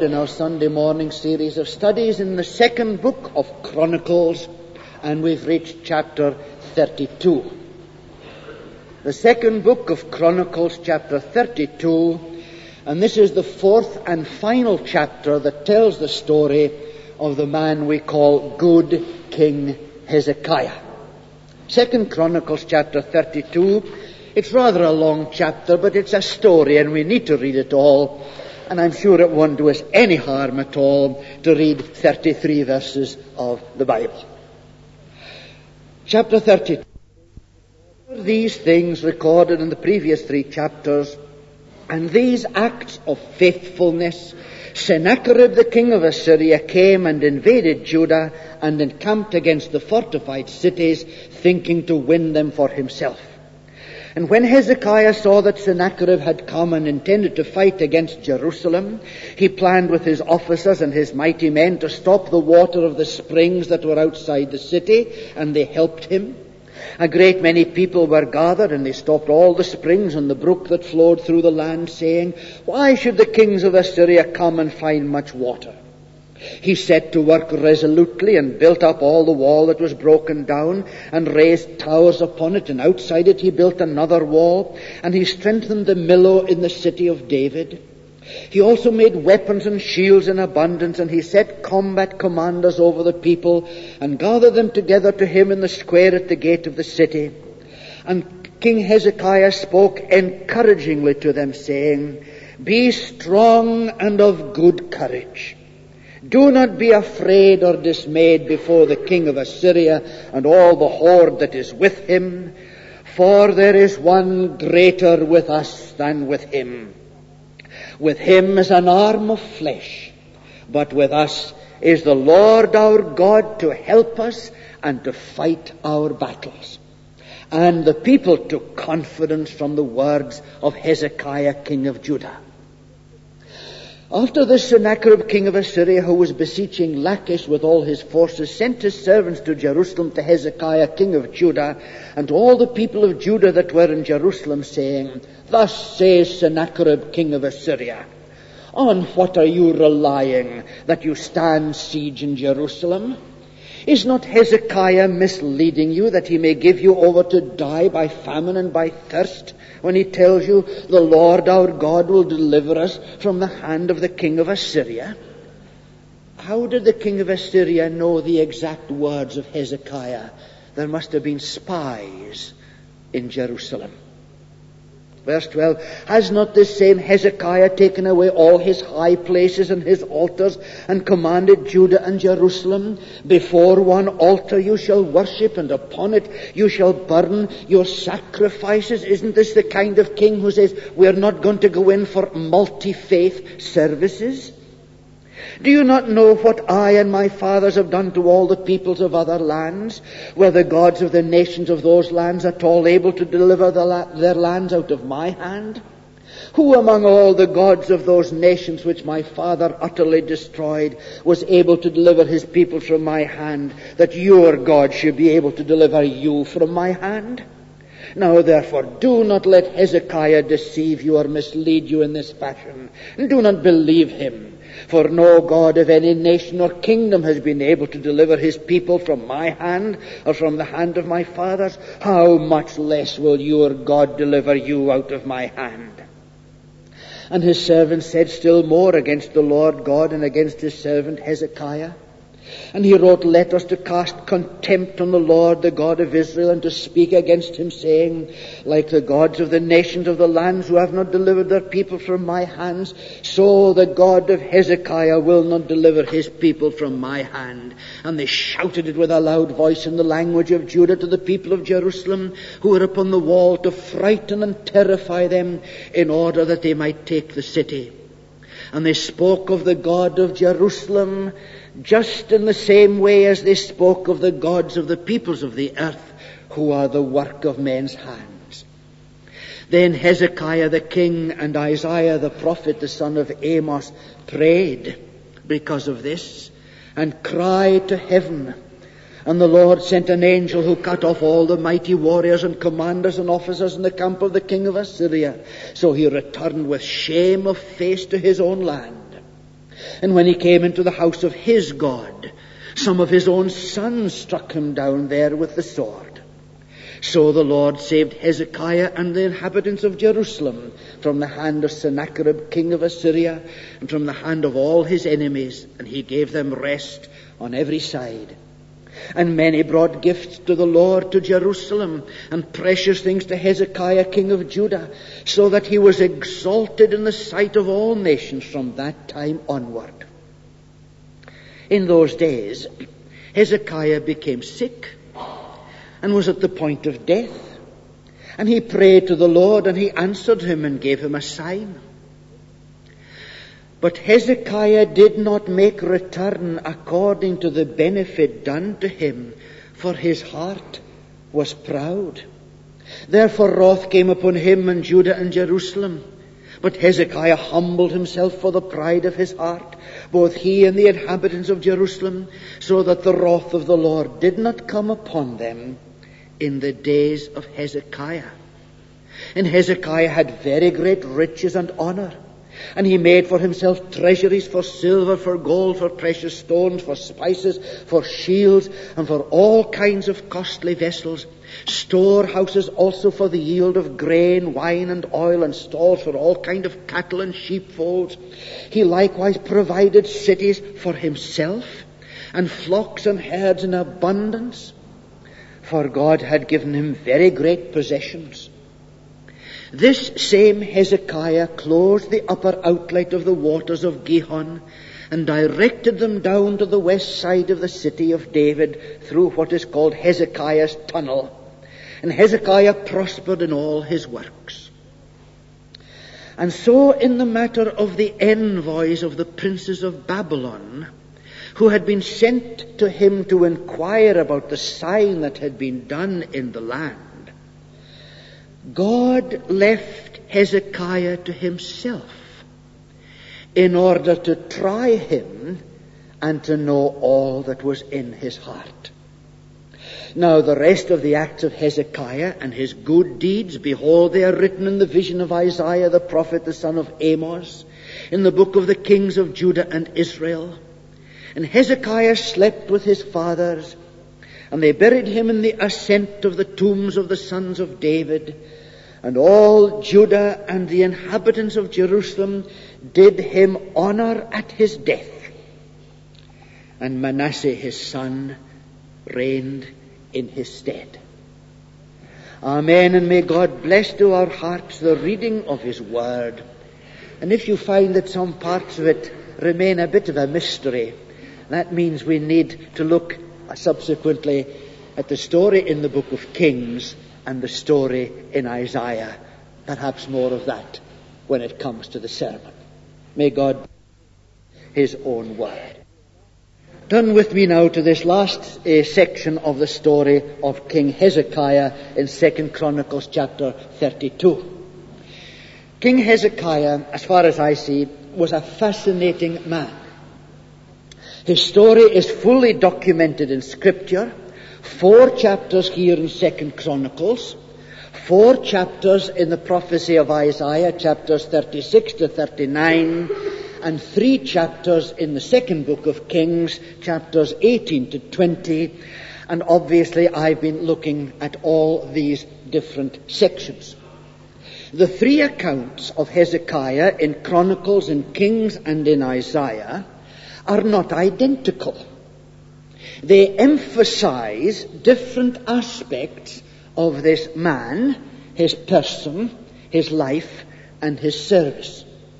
in our Sunday morning series of studies in the second book of Chronicles, and we've reached chapter 32. The second book of Chronicles, chapter 32, and this is the fourth and final chapter that tells the story of the man we call Good King Hezekiah. 2 Chronicles chapter 32, it's rather a long chapter, but it's a story and we need to read it all. And I'm sure it won't do us any harm at all to read 33 verses of the Bible. Chapter 32. These things recorded in the previous 3 chapters, and these acts of faithfulness, Sennacherib the king of Assyria came and invaded Judah and encamped against the fortified cities, thinking to win them for himself. And when Hezekiah saw that Sennacherib had come and intended to fight against Jerusalem, he planned with his officers and his mighty men to stop the water of the springs that were outside the city, and they helped him. A great many people were gathered, and they stopped all the springs and the brook that flowed through the land, saying, "Why should the kings of Assyria come and find much water?" He set to work resolutely and built up all the wall that was broken down and raised towers upon it, and outside it he built another wall, and he strengthened the Millo in the city of David. He also made weapons and shields in abundance, and he set combat commanders over the people and gathered them together to him in the square at the gate of the city. And King Hezekiah spoke encouragingly to them, saying, "Be strong and of good courage. Do not be afraid or dismayed before the king of Assyria and all the horde that is with him, for there is one greater with us than with him. With him is an arm of flesh, but with us is the Lord our God to help us and to fight our battles." And the people took confidence from the words of Hezekiah, king of Judah. After this, Sennacherib, king of Assyria, who was besieging Lachish with all his forces, sent his servants to Jerusalem to Hezekiah, king of Judah, and to all the people of Judah that were in Jerusalem, saying, "Thus says Sennacherib, king of Assyria, on what are you relying that you stand siege in Jerusalem? Is not Hezekiah misleading you that he may give you over to die by famine and by thirst, when he tells you the Lord our God will deliver us from the hand of the king of Assyria?" How did the king of Assyria know the exact words of Hezekiah? There must have been spies in Jerusalem. Verse 12, "Has not this same Hezekiah taken away all his high places and his altars, and commanded Judah and Jerusalem? Before one altar you shall worship, and upon it you shall burn your sacrifices." Isn't this the kind of king who says, we're not going to go in for multi-faith services? "Do you not know what I and my fathers have done to all the peoples of other lands? Were the gods of the nations of those lands at all able to deliver their lands out of my hand? Who among all the gods of those nations which my father utterly destroyed was able to deliver his people from my hand, that your God should be able to deliver you from my hand? Now therefore do not let Hezekiah deceive you or mislead you in this fashion. Do not believe him. For no God of any nation or kingdom has been able to deliver his people from my hand or from the hand of my fathers. How much less will your God deliver you out of my hand?" And his servant said still more against the Lord God and against his servant Hezekiah. And he wrote letters to cast contempt on the Lord, the God of Israel, and to speak against him, saying, "Like the gods of the nations of the lands who have not delivered their people from my hands, so the God of Hezekiah will not deliver his people from my hand." And they shouted it with a loud voice in the language of Judah to the people of Jerusalem, who were upon the wall, to frighten and terrify them, in order that they might take the city. And they spoke of the God of Jerusalem just in the same way as they spoke of the gods of the peoples of the earth, who are the work of men's hands. Then Hezekiah the king and Isaiah the prophet, the son of Amos, prayed because of this and cried to heaven. And the Lord sent an angel who cut off all the mighty warriors and commanders and officers in the camp of the king of Assyria. So he returned with shame of face to his own land. And when he came into the house of his God, some of his own sons struck him down there with the sword. So the Lord saved Hezekiah and the inhabitants of Jerusalem from the hand of Sennacherib, king of Assyria, and from the hand of all his enemies, and he gave them rest on every side. And many brought gifts to the Lord to Jerusalem, and precious things to Hezekiah, king of Judah, so that he was exalted in the sight of all nations from that time onward. In those days, Hezekiah became sick and was at the point of death. And he prayed to the Lord, and he answered him and gave him a sign. But Hezekiah did not make return according to the benefit done to him, for his heart was proud. Therefore wrath came upon him and Judah and Jerusalem. But Hezekiah humbled himself for the pride of his heart, both he and the inhabitants of Jerusalem, so that the wrath of the Lord did not come upon them in the days of Hezekiah. And Hezekiah had very great riches and honor. And he made for himself treasuries for silver, for gold, for precious stones, for spices, for shields, and for all kinds of costly vessels. Storehouses also for the yield of grain, wine, and oil, and stalls for all kind of cattle and sheepfolds. He likewise provided cities for himself, and flocks and herds in abundance, for God had given him very great possessions. This same Hezekiah closed the upper outlet of the waters of Gihon, and directed them down to the west side of the city of David through what is called Hezekiah's tunnel. And Hezekiah prospered in all his works. And so in the matter of the envoys of the princes of Babylon, who had been sent to him to inquire about the sign that had been done in the land, God left Hezekiah to himself in order to try him and to know all that was in his heart. Now the rest of the acts of Hezekiah and his good deeds, behold, they are written in the vision of Isaiah the prophet, the son of Amos, in the book of the kings of Judah and Israel. And Hezekiah slept with his fathers, and they buried him in the ascent of the tombs of the sons of David. And all Judah and the inhabitants of Jerusalem did him honor at his death. And Manasseh his son reigned in his stead. Amen, and may God bless to our hearts the reading of his word. And if you find that some parts of it remain a bit of a mystery, that means we need to look subsequently at the story in the book of Kings and the story in Isaiah. Perhaps more of that when it comes to the sermon. May God his own word. Turn with me now to this last section of the story of King Hezekiah in 2 Chronicles chapter 32. King Hezekiah, as far as I see, was a fascinating man. His story is fully documented in Scripture. 4 chapters here in 2 Chronicles, 4 chapters in the prophecy of Isaiah, chapters 36 to 39, and 3 chapters in the second book of Kings, chapters 18 to 20. And obviously I've been looking at all these different sections. The 3 accounts of Hezekiah in Chronicles, in Kings, and in Isaiah are not identical. They emphasize different aspects of this man, his person, his life, and his service.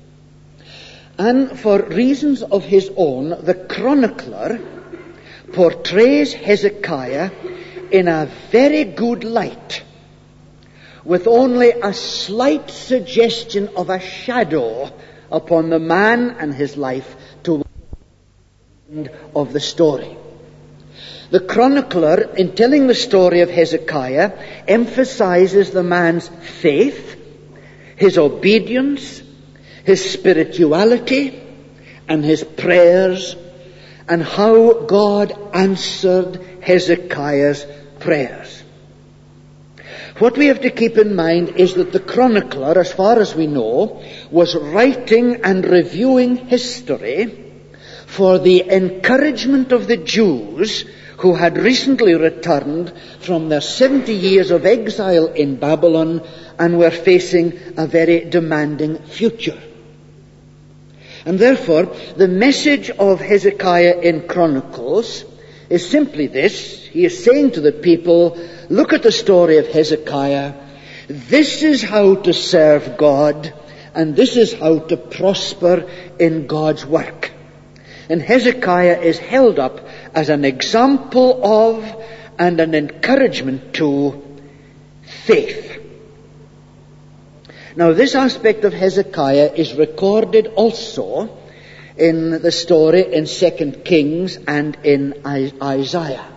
And for reasons of his own, the chronicler portrays Hezekiah in a very good light, with only a slight suggestion of a shadow upon the man and his life to the end of the story. The chronicler, in telling the story of Hezekiah, emphasizes the man's faith, his obedience, his spirituality, and his prayers, and how God answered Hezekiah's prayers. What we have to keep in mind is that the chronicler, as far as we know, was writing and reviewing history for the encouragement of the Jews who had recently returned from their 70 years of exile in Babylon and were facing a very demanding future. And therefore, the message of Hezekiah in Chronicles is simply this. He is saying to the people, look at the story of Hezekiah. This is how to serve God, and this is how to prosper in God's work. And Hezekiah is held up as an example of and an encouragement to faith. Now, this aspect of Hezekiah is recorded also in the story in 2 Kings and in Isaiah.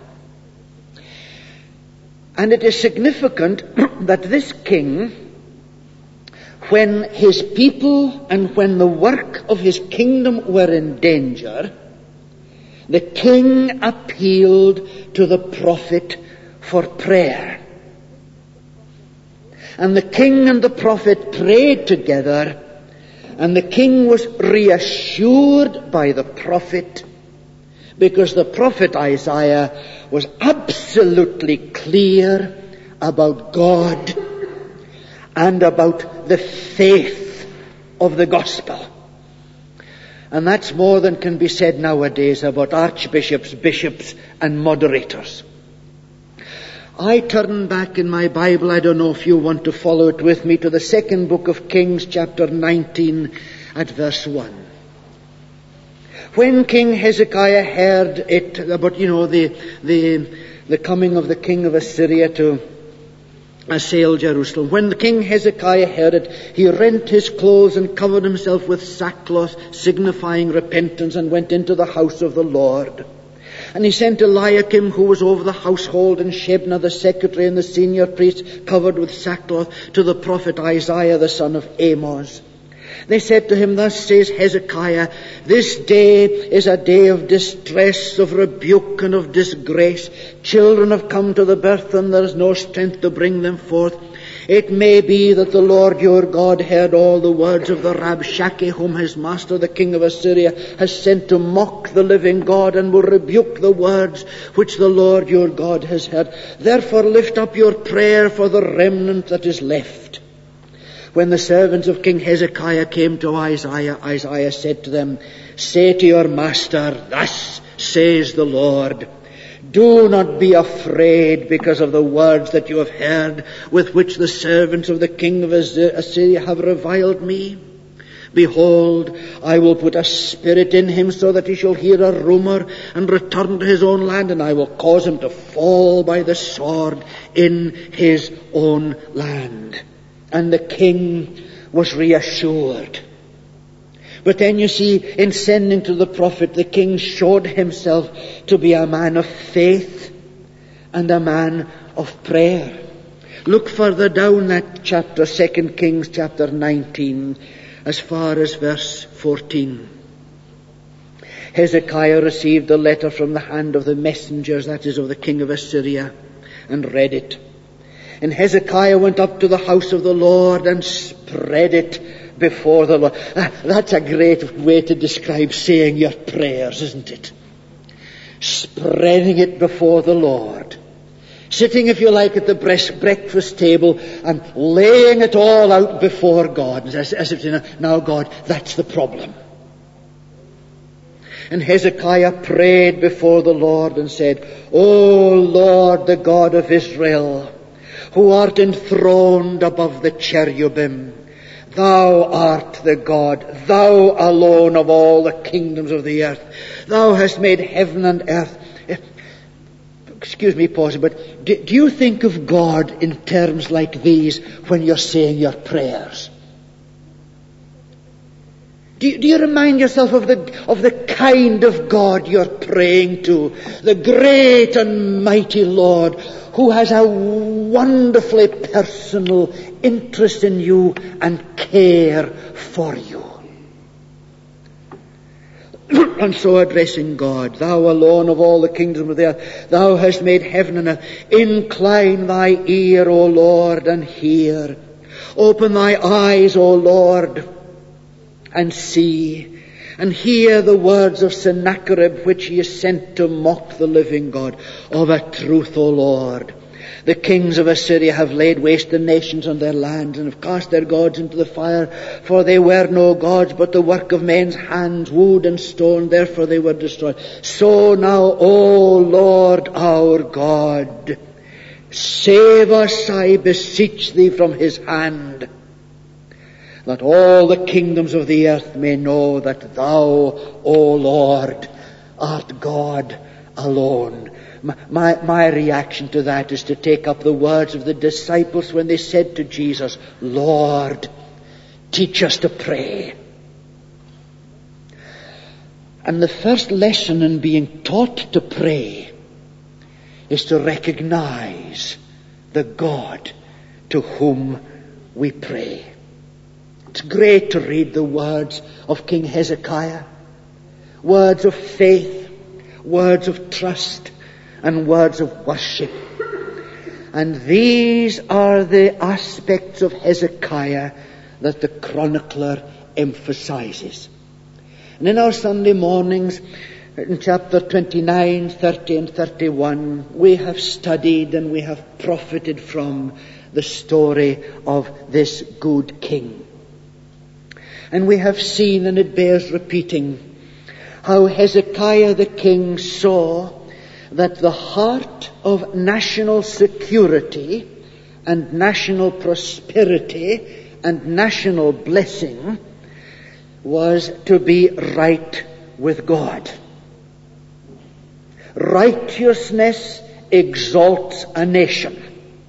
And it is significant that this king, when his people and when the work of his kingdom were in danger, the king appealed to the prophet for prayer. And the king and the prophet prayed together, and the king was reassured by the prophet, because the prophet Isaiah was absolutely clear about God and about the faith of the gospel. And that's more than can be said nowadays about archbishops, bishops, and moderators. I turn back in my Bible, I don't know if you want to follow it with me, to the second book of Kings, chapter 19, at verse 1. When King Hezekiah heard it about, the coming of the king of Assyria to assail Jerusalem, when the King Hezekiah heard it, he rent his clothes and covered himself with sackcloth, signifying repentance, and went into the house of the Lord. And he sent Eliakim, who was over the household, and Shebna, the secretary, and the senior priest, covered with sackcloth, to the prophet Isaiah, the son of Amos. They said to him, thus says Hezekiah, this day is a day of distress, of rebuke, and of disgrace. Children have come to the birth, and there is no strength to bring them forth. It may be that the Lord your God heard all the words of the Rabshakeh, whom his master, the king of Assyria, has sent to mock the living God, and will rebuke the words which the Lord your God has heard. Therefore lift up your prayer for the remnant that is left. When the servants of King Hezekiah came to Isaiah, Isaiah said to them, say to your master, thus says the Lord, do not be afraid because of the words that you have heard, with which the servants of the king of Assyria have reviled me. Behold, I will put a spirit in him, so that he shall hear a rumor and return to his own land, and I will cause him to fall by the sword in his own land. And the king was reassured. But then you see, in sending to the prophet, the king showed himself to be a man of faith and a man of prayer. Look further down that chapter, 2 Kings chapter 19, as far as verse 14. Hezekiah received a letter from the hand of the messengers, that is, of the king of Assyria, and read it. And Hezekiah went up to the house of the Lord and spread it before the Lord. That's a great way to describe saying your prayers, isn't it? Spreading it before the Lord. Sitting, if you like, at the breakfast table and laying it all out before God, as if you know, now God, that's the problem. And Hezekiah prayed before the Lord and said, O Lord, the God of Israel, who art enthroned above the cherubim, thou art the God, thou alone of all the kingdoms of the earth. Thou hast made heaven and earth. Excuse me, pause, but do you think of God in terms like these when you're saying your prayers? Do you remind yourself of the kind of God you're praying to? The great and mighty Lord who has a wonderfully personal interest in you and care for you. And so addressing God, thou alone of all the kingdoms of the earth, thou hast made heaven and earth. Incline thy ear, O Lord, and hear. Open thy eyes, O Lord, and see. And hear the words of Sennacherib, which he is sent to mock the living God. Of a truth, O Lord, the kings of Assyria have laid waste the nations and their lands, and have cast their gods into the fire, for they were no gods, but the work of men's hands, wood and stone, therefore they were destroyed. So now, O Lord our God, save us, I beseech thee, from his hand, that all the kingdoms of the earth may know that thou, O Lord, art God alone. My reaction to that is to take up the words of the disciples when they said to Jesus, Lord, teach us to pray. And the first lesson in being taught to pray is to recognize the God to whom we pray. It's great to read the words of King Hezekiah, words of faith, words of trust, and words of worship. And these are the aspects of Hezekiah that the chronicler emphasizes. And in our Sunday mornings, in chapter 29, 30 and 31, we have studied and we have profited from the story of this good king. And we have seen, and it bears repeating, how Hezekiah the king saw that the heart of national security and national prosperity and national blessing was to be right with God. Righteousness exalts a nation.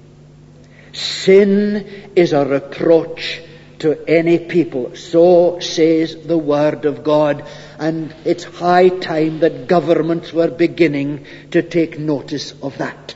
Sin is a reproach to any people. So says the Word of God. And it's high time that governments were beginning to take notice of that.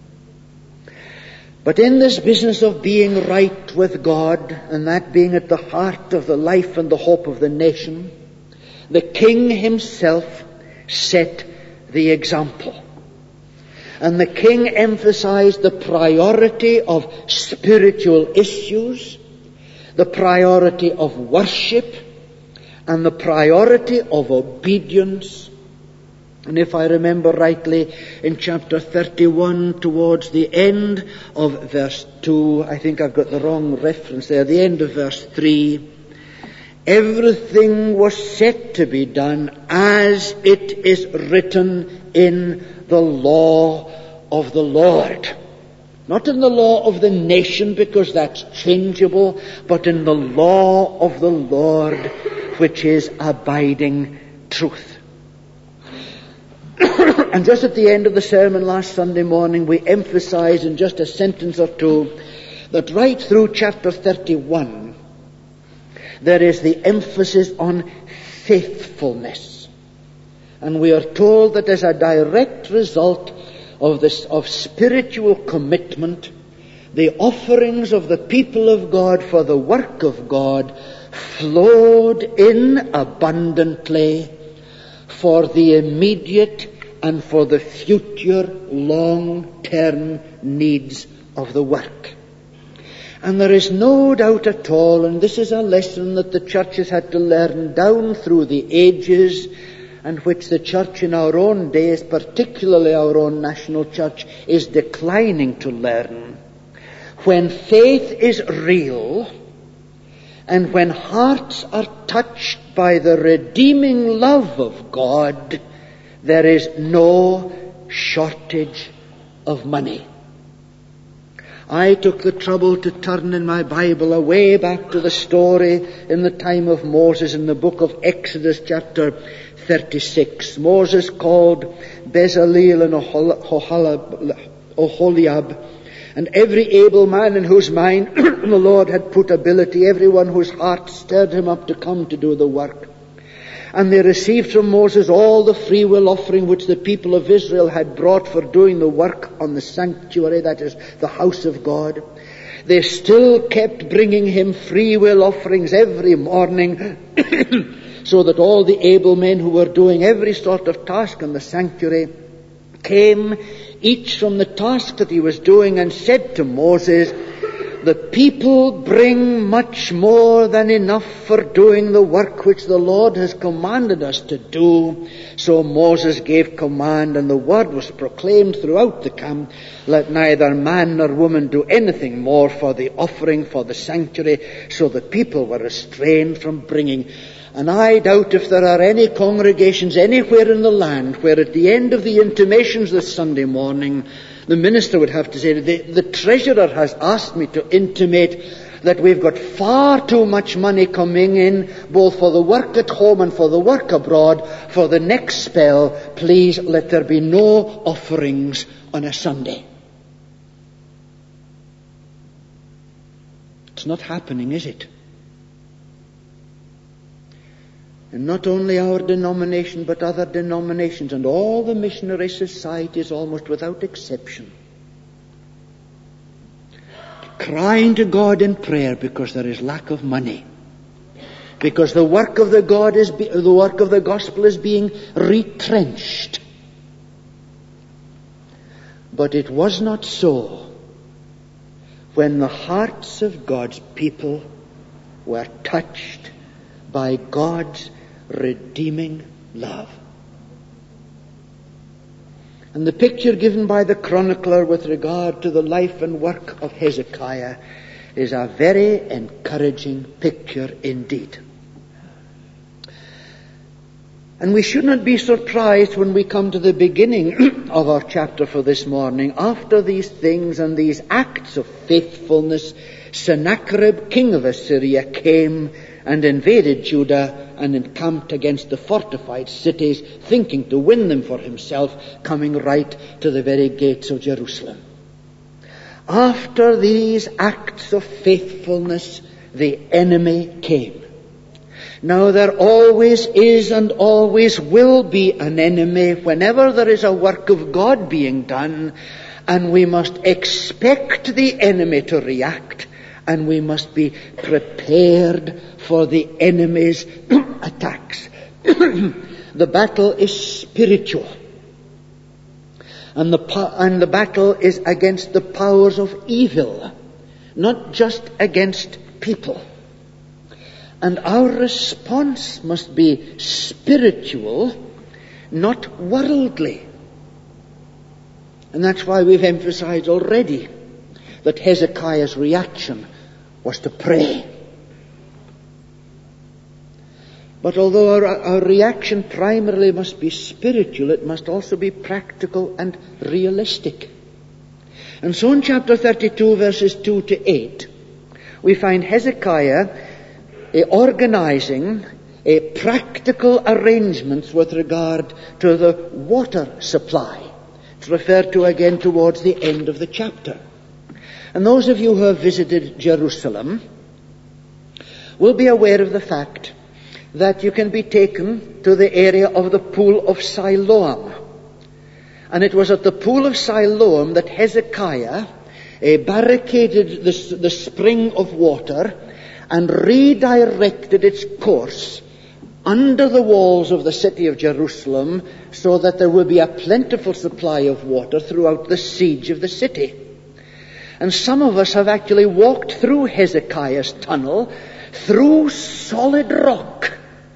But in this business of being right with God, and that being at the heart of the life and the hope of the nation, the king himself set the example. And the king emphasized the priority of spiritual issues, the priority of worship, and the priority of obedience. And if I remember rightly, in chapter 31, towards the end of verse 2, I think I've got the wrong reference there, the end of verse 3, everything was set to be done as it is written in the law of the Lord. Not in the law of the nation, because that's changeable, but in the law of the Lord, which is abiding truth. And just at the end of the sermon last Sunday morning, we emphasized in just a sentence or two that right through chapter 31, there is the emphasis on faithfulness. And we are told that as a direct result of spiritual commitment, the offerings of the people of God for the work of God flowed in abundantly for the immediate and for the future long-term needs of the work. And there is no doubt at all, and this is a lesson that the church has had to learn down through the ages, and which the church in our own days, particularly our own national church, is declining to learn. When faith is real, and when hearts are touched by the redeeming love of God, there is no shortage of money. I took the trouble to turn in my Bible away back to the story in the time of Moses in the book of Exodus chapter 36. Moses called Bezaleel and Oholiab, and every able man in whose mind the Lord had put ability, everyone whose heart stirred him up to come to do the work. And they received from Moses all the free will offering which the people of Israel had brought for doing the work on the sanctuary, that is, the house of God. They still kept bringing him free will offerings every morning, so that all the able men who were doing every sort of task in the sanctuary came, each from the task that he was doing, and said to Moses, The people bring much more than enough for doing the work which the Lord has commanded us to do. So Moses gave command, and the word was proclaimed throughout the camp, let neither man nor woman do anything more for the offering for the sanctuary. So the people were restrained from bringing. And I doubt if there are any congregations anywhere in the land where at the end of the intimations this Sunday morning, the minister would have to say, the treasurer has asked me to intimate that we've got far too much money coming in, both for the work at home and for the work abroad, for the next spell. Please let there be no offerings on a Sunday. It's not happening, is it? And not only our denomination, but other denominations and all the missionary societies, almost without exception, crying to God in prayer because there is lack of money, because the work of the gospel is being retrenched. But it was not so when the hearts of God's people were touched by God's redeeming love. And the picture given by the chronicler with regard to the life and work of Hezekiah is a very encouraging picture indeed. And we should not be surprised when we come to the beginning of our chapter for this morning. After these things and these acts of faithfulness, Sennacherib, king of Assyria, came and invaded Judah and encamped against the fortified cities, thinking to win them for himself, coming right to the very gates of Jerusalem. After these acts of faithfulness, the enemy came. Now there always is and always will be an enemy whenever there is a work of God being done, and we must expect the enemy to react, and we must be prepared for the enemy's attacks. The battle is spiritual. And the battle is against the powers of evil, not just against people. And our response must be spiritual, not worldly. And that's why we've emphasized already that Hezekiah's reaction was to pray. But although our reaction primarily must be spiritual, it must also be practical and realistic. And so in chapter 32, verses 2 to 8, we find Hezekiah organizing practical arrangements with regard to the water supply. It's referred to again towards the end of the chapter. And those of you who have visited Jerusalem will be aware of the fact that you can be taken to the area of the pool of Siloam. And it was at the pool of Siloam that Hezekiah barricaded the spring of water and redirected its course under the walls of the city of Jerusalem so that there would be a plentiful supply of water throughout the siege of the city. And some of us have actually walked through Hezekiah's tunnel through solid rock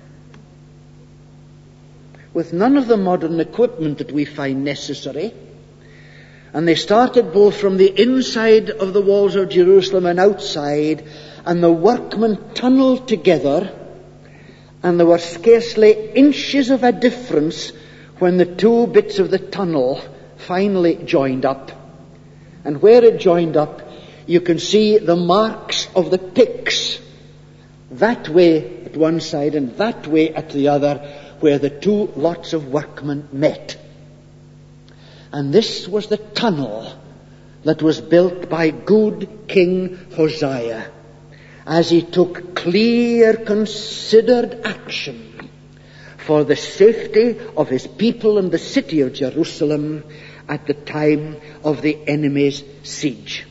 with none of the modern equipment that we find necessary. And they started both from the inside of the walls of Jerusalem and outside, and the workmen tunneled together, and there were scarcely inches of a difference when the two bits of the tunnel finally joined up. And where it joined up, you can see the marks of the picks, that way at one side and that way at the other, where the two lots of workmen met. And this was the tunnel that was built by good King Hosea as he took clear, considered action for the safety of his people and the city of Jerusalem at the time of the enemy's siege.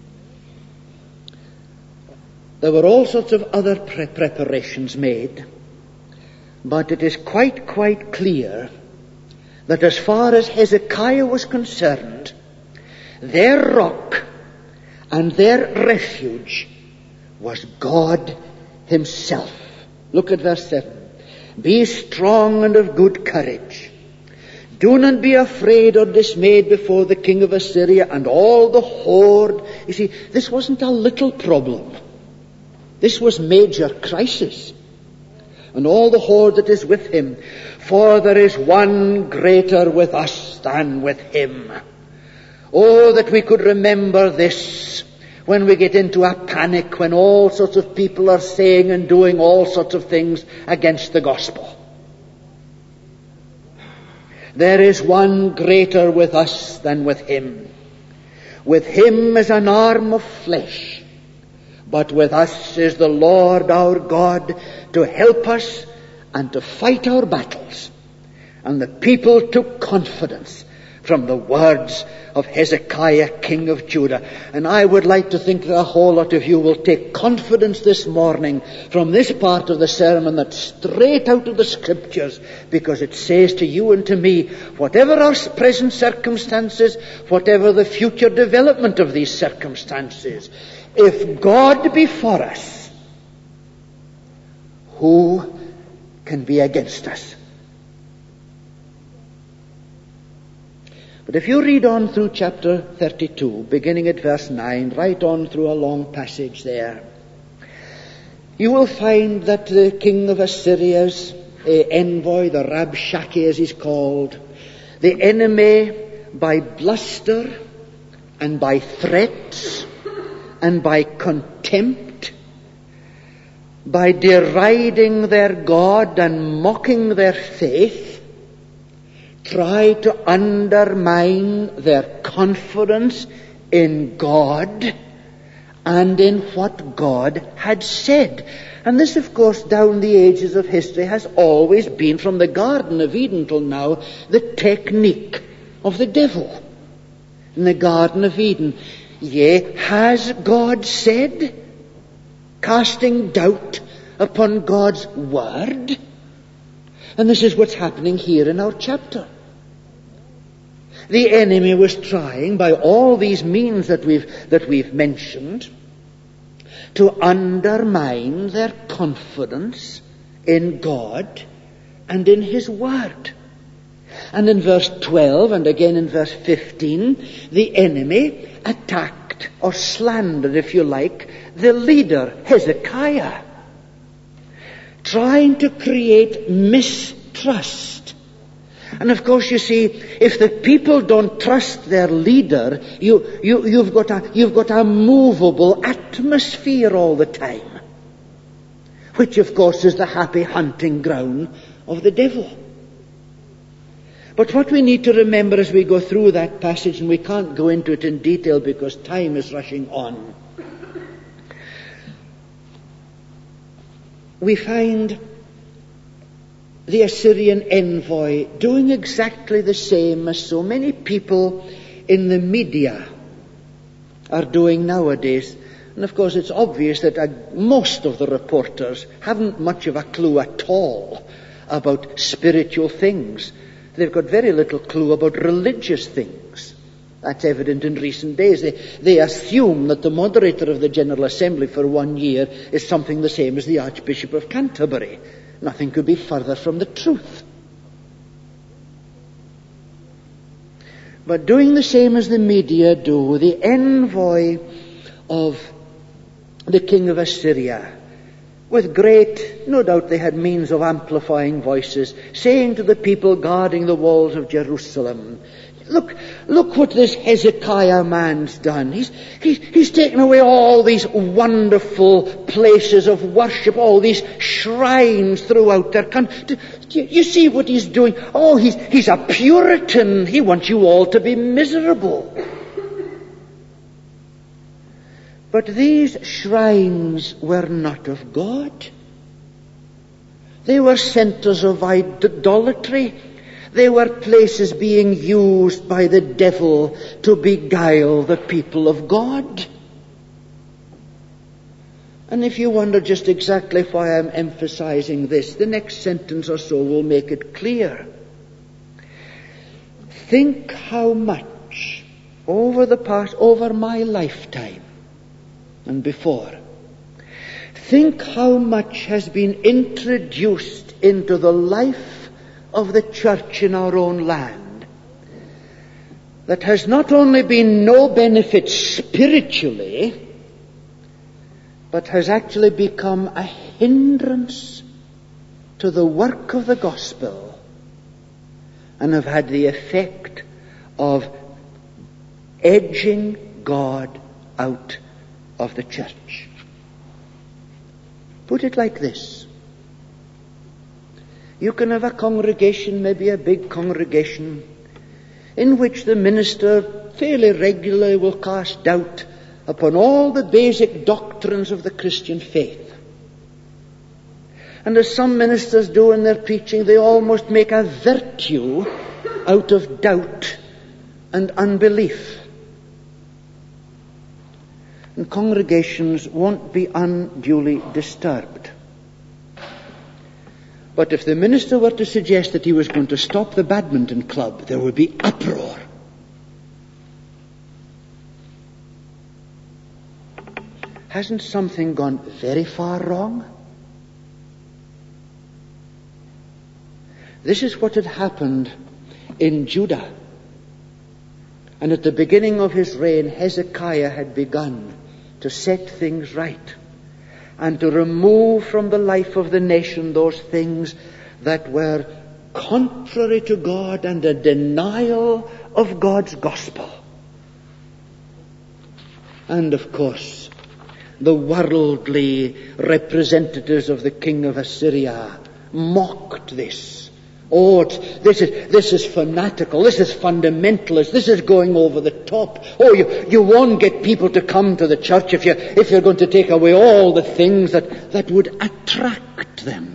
There were all sorts of other preparations made, but it is quite clear that as far as Hezekiah was concerned, their rock and their refuge was God himself. Look at verse 7. Be strong and of good courage. Do not be afraid or dismayed before the king of Assyria and all the horde. You see, this wasn't a little problem. This was major crisis. And all the horde that is with him. For there is one greater with us than with him. Oh, that we could remember this when we get into a panic, when all sorts of people are saying and doing all sorts of things against the gospel. There is one greater with us than with him. With him is an arm of flesh, but with us is the Lord our God to help us and to fight our battles. And the people took confidence from the words of Hezekiah, king of Judah. And I would like to think that a whole lot of you will take confidence this morning from this part of the sermon that's straight out of the Scriptures, because it says to you and to me, whatever our present circumstances, whatever the future development of these circumstances, if God be for us, who can be against us? But if you read on through chapter 32, beginning at verse 9, right on through a long passage there, you will find that the king of Assyria's envoy, the Rabshakeh as he's called, the enemy, by bluster and by threats and by contempt, by deriding their God and mocking their faith, try to undermine their confidence in God and in what God had said. And this, of course, down the ages of history has always been, from the Garden of Eden till now, the technique of the devil. In the Garden of Eden, yea, has God said? Casting doubt upon God's word. And this is what's happening here in our chapter. The enemy was trying, by all these means that we've mentioned, to undermine their confidence in God and in His Word. And in verse 12 and again in verse 15, the enemy attacked or slandered, if you like, the leader, Hezekiah, trying to create mistrust. And of course, you see, if the people don't trust their leader, you've got a movable atmosphere all the time, which of course is the happy hunting ground of the devil. But what we need to remember as we go through that passage, and we can't go into it in detail because time is rushing on, we find the Assyrian envoy doing exactly the same as so many people in the media are doing nowadays. And of course it's obvious that most of the reporters haven't much of a clue at all about spiritual things. They've got very little clue about religious things. That's evident in recent days. They assume that the moderator of the General Assembly for 1 year is something the same as the Archbishop of Canterbury. Nothing could be further from the truth. But doing the same as the media do, the envoy of the king of Assyria, with great, no doubt they had means of amplifying voices, saying to the people guarding the walls of Jerusalem, Look what this Hezekiah man's done. He's taken away all these wonderful places of worship, all these shrines throughout their country. You see what he's doing? Oh, he's a Puritan. He wants you all to be miserable. But these shrines were not of God. They were centers of idolatry. They were places being used by the devil to beguile the people of God. And if you wonder just exactly why I'm emphasizing this, the next sentence or so will make it clear. Think how much over my lifetime, and before. Think how much has been introduced into the life of the church in our own land that has not only been no benefit spiritually, but has actually become a hindrance to the work of the gospel, and have had the effect of edging God out of the church. Put it like this. You can have a congregation, maybe a big congregation, in which the minister fairly regularly will cast doubt upon all the basic doctrines of the Christian faith. And as some ministers do in their preaching, they almost make a virtue out of doubt and unbelief. And congregations won't be unduly disturbed. But if the minister were to suggest that he was going to stop the badminton club, there would be uproar. Hasn't something gone very far wrong? This is what had happened in Judah. And at the beginning of his reign, Hezekiah had begun to set things right and to remove from the life of the nation those things that were contrary to God and a denial of God's gospel. And of course, the worldly representatives of the king of Assyria mocked this. Oh, this is fanatical. This is fundamentalist. This is going over the top. Oh, you won't get people to come to the church if you're going to take away all the things that would attract them.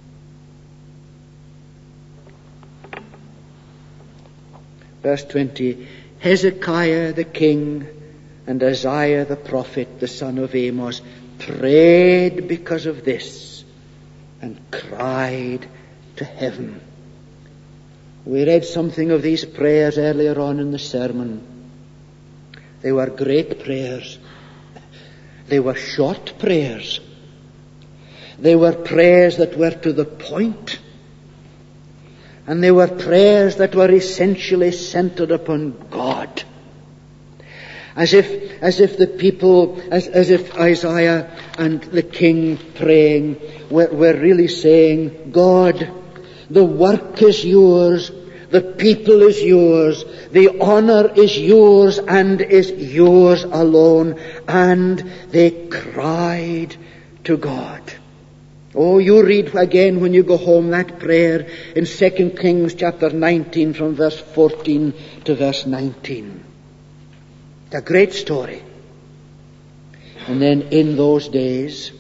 Verse 20, Hezekiah the king and Isaiah the prophet, the son of Amos, prayed because of this and cried to heaven. We read something of these prayers earlier on in the sermon. They were great prayers. They were short prayers. They were prayers that were to the point. And they were prayers that were essentially centered upon God. As if the people, as if Isaiah and the king praying were really saying, God, the work is yours, the people is yours, the honor is yours and is yours alone. And they cried to God. Oh, you read again when you go home that prayer in 2 Kings chapter 19 from verse 14 to verse 19. It's a great story. And then in those days,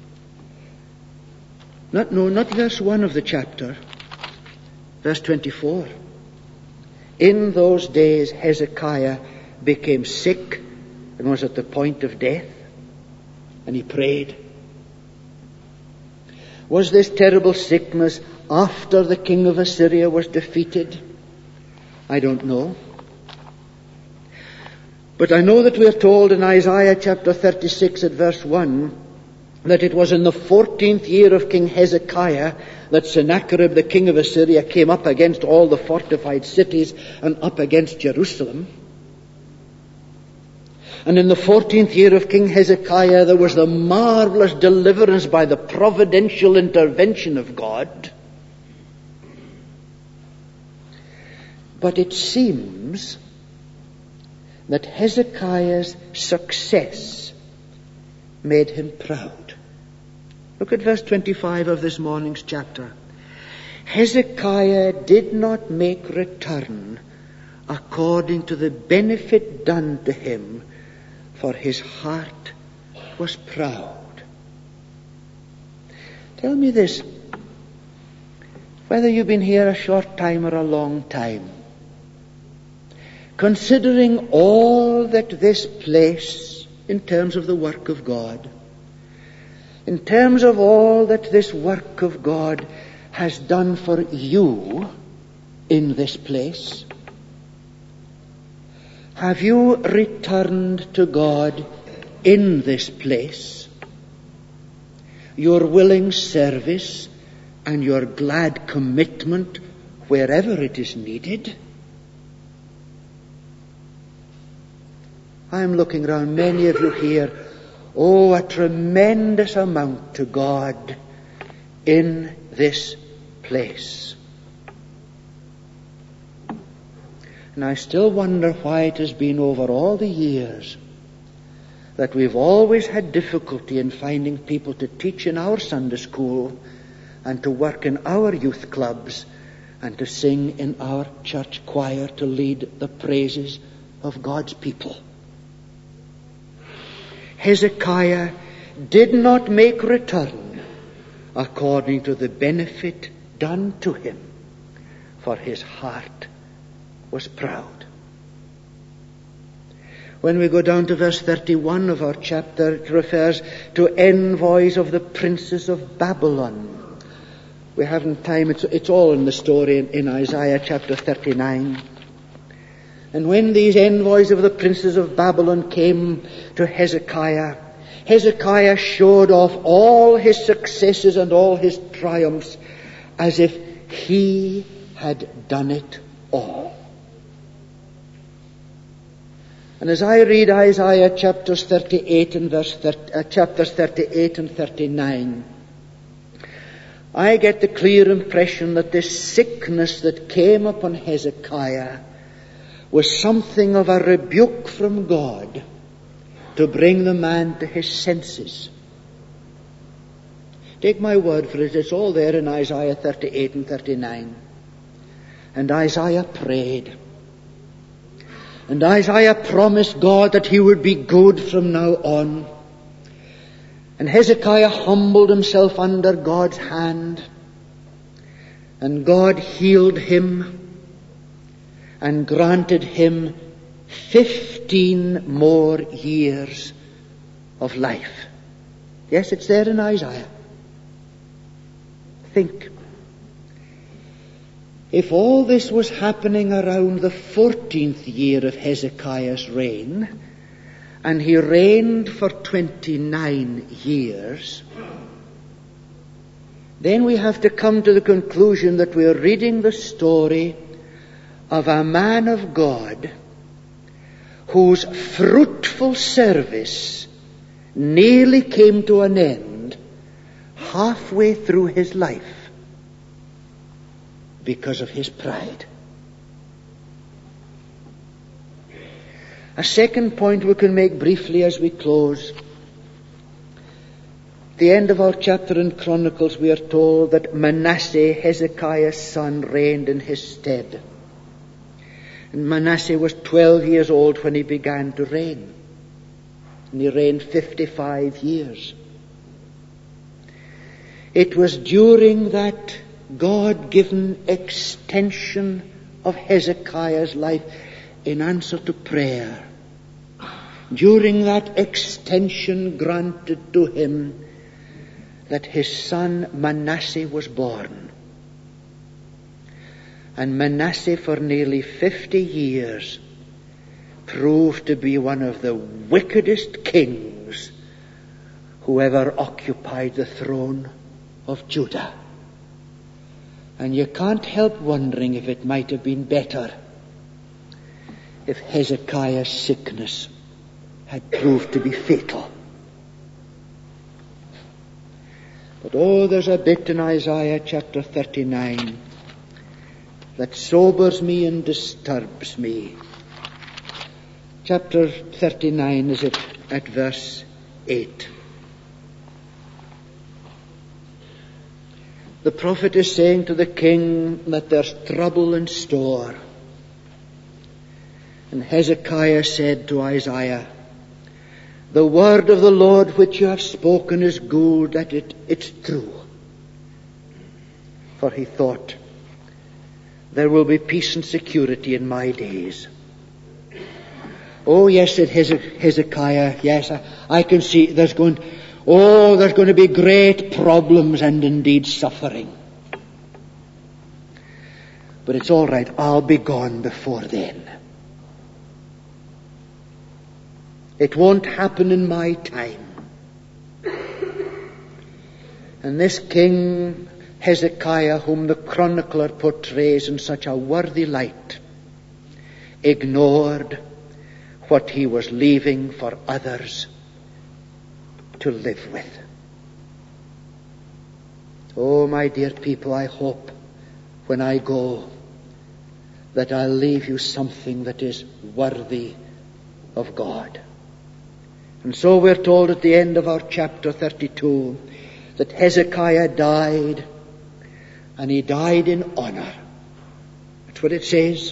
not verse 1 of the chapter, verse 24. In those days Hezekiah became sick and was at the point of death, and he prayed. Was this terrible sickness after the king of Assyria was defeated? I don't know. But I know that we are told in Isaiah chapter 36 at verse 1 that it was in the 14th year of King Hezekiah that Sennacherib, the king of Assyria, came up against all the fortified cities and up against Jerusalem. And in the 14th year of King Hezekiah, there was the marvelous deliverance by the providential intervention of God. But it seems that Hezekiah's success made him proud. Look at verse 25 of this morning's chapter. Hezekiah did not make return according to the benefit done to him, for his heart was proud. Tell me this, whether you've been here a short time or a long time, considering all that this place, in terms of the work of God, in terms of all that this work of God has done for you in this place, have you returned to God in this place, your willing service and your glad commitment wherever it is needed. I'm looking around, many of you here, a tremendous amount to God in this place. And I still wonder why it has been over all the years that we've always had difficulty in finding people to teach in our Sunday school and to work in our youth clubs and to sing in our church choir to lead the praises of God's people. Hezekiah did not make return according to the benefit done to him, for his heart was proud. When we go down to verse 31 of our chapter, it refers to envoys of the princes of Babylon. We haven't time, it's all in the story in Isaiah chapter 39. And when these envoys of the princes of Babylon came to Hezekiah, Hezekiah showed off all his successes and all his triumphs as if he had done it all. And as I read Isaiah chapters 38 and chapters 38 and 39, I get the clear impression that this sickness that came upon Hezekiah was something of a rebuke from God to bring the man to his senses. Take my word for it, it's all there in Isaiah 38 and 39. And Isaiah prayed. And Isaiah promised God that he would be good from now on. And Hezekiah humbled himself under God's hand. And God healed him and granted him 15 more years of life. Yes, it's there in Isaiah. Think. If all this was happening around the 14th year of Hezekiah's reign, and he reigned for 29 years, then we have to come to the conclusion that we are reading the story of a man of God whose fruitful service nearly came to an end halfway through his life because of his pride. A second point we can make briefly as we close. At the end of our chapter in Chronicles, we are told that Manasseh, Hezekiah's son, reigned in his stead. And Manasseh was 12 years old when he began to reign. And he reigned 55 years. It was during that God-given extension of Hezekiah's life in answer to prayer, during that extension granted to him, that his son Manasseh was born. And Manasseh for nearly 50 years proved to be one of the wickedest kings who ever occupied the throne of Judah. And you can't help wondering if it might have been better if Hezekiah's sickness had proved to be fatal. But there's a bit in Isaiah chapter 39 that sobers me and disturbs me. Chapter 39 is at verse 8. The prophet is saying to the king that there's trouble in store. And Hezekiah said to Isaiah, "The word of the Lord which you have spoken is good, that it's true." For he thought, there will be peace and security in my days. Oh yes, said Hezekiah, yes, I can see there's going to be great problems and indeed suffering. But it's all right, I'll be gone before then. It won't happen in my time. And this King Hezekiah, whom the chronicler portrays in such a worthy light, ignored what he was leaving for others to live with. Oh, my dear people, I hope when I go that I'll leave you something that is worthy of God. And so we're told at the end of our chapter 32 that Hezekiah died, and he died in honor. That's what it says.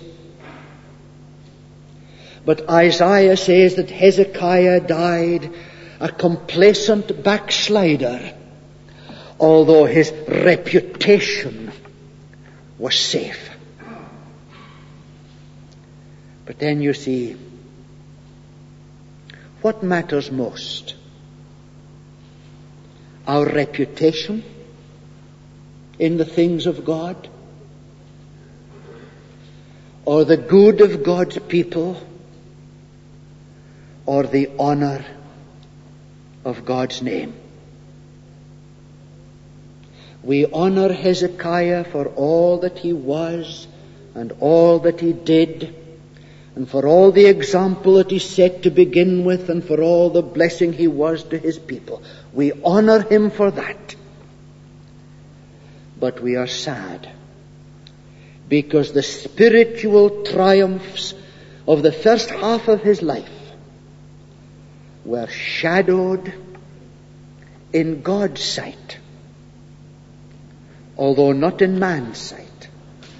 But Isaiah says that Hezekiah died a complacent backslider, although his reputation was safe. But then you see, what matters most? Our reputation in the things of God, or the good of God's people, or the honor of God's name? We honor Hezekiah for all that he was and all that he did, and for all the example that he set to begin with, and for all the blessing he was to his people. We honor him for that. But we are sad because the spiritual triumphs of the first half of his life were shadowed in God's sight, although not in man's sight,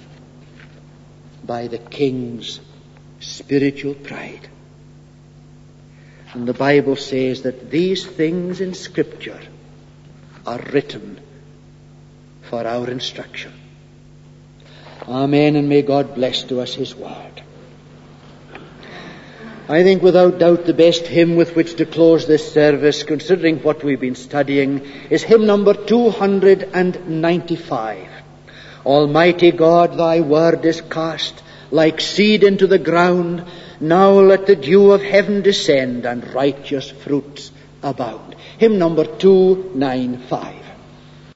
by the king's spiritual pride. And the Bible says that these things in Scripture are written for our instruction. Amen, and may God bless to us His Word. I think without doubt the best hymn with which to close this service, considering what we've been studying, is hymn number 295. Almighty God, thy word is cast like seed into the ground. Now let the dew of heaven descend and righteous fruits abound. Hymn number 295.